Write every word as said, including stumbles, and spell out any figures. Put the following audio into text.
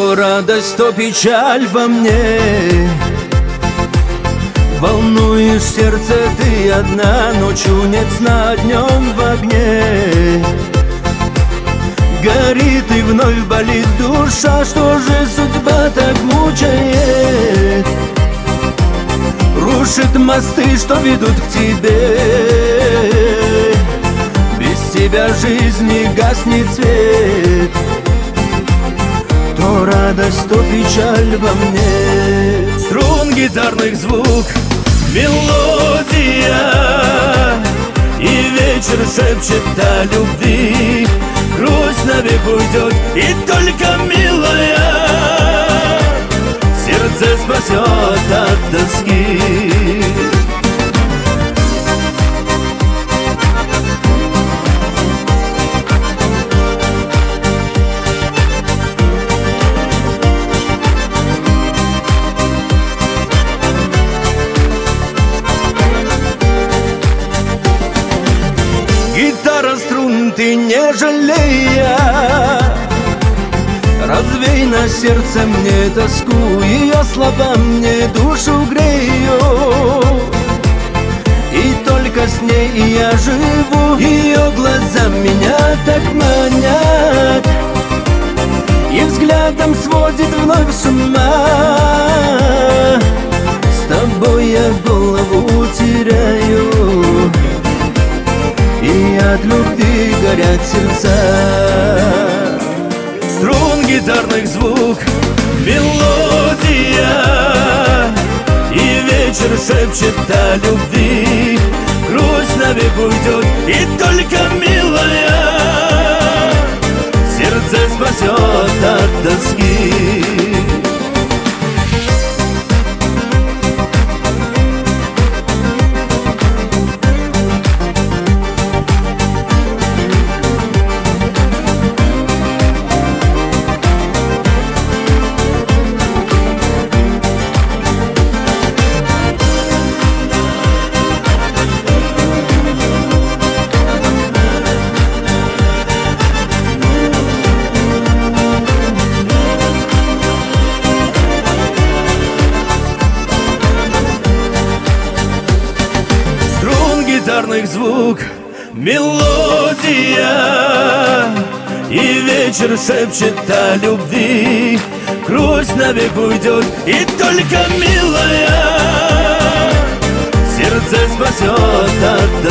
То радость, то печаль во мне. Волнуешь сердце ты одна, ночью нет сна, днем в огне. Горит и вновь болит душа, что же судьба так мучает? Рушит мосты, что ведут к тебе. Без тебя жизни гаснет свет. То радость, то печаль во мне. Струн гитарных звук, мелодия, и вечер шепчет о любви. Грусть навек уйдет, и только милая сердце спасет от тоски. Гитара струн, ты не жалея, развей на сердце мне тоску. Ее слова мне душу греют, и только с ней я живу. Ее глаза меня так манят, и взглядом сводит вновь с ума. С тобой я голову теряю, и от любви горят сердца. Струн гитарных звук, мелодия, и вечер шепчет о любви. Грусть навек уйдет, и только милая сердце спасет от тоски. Гитарных звук, мелодия, и вечер шепчет о любви. Грусть навек уйдет, и только милая сердце спасет от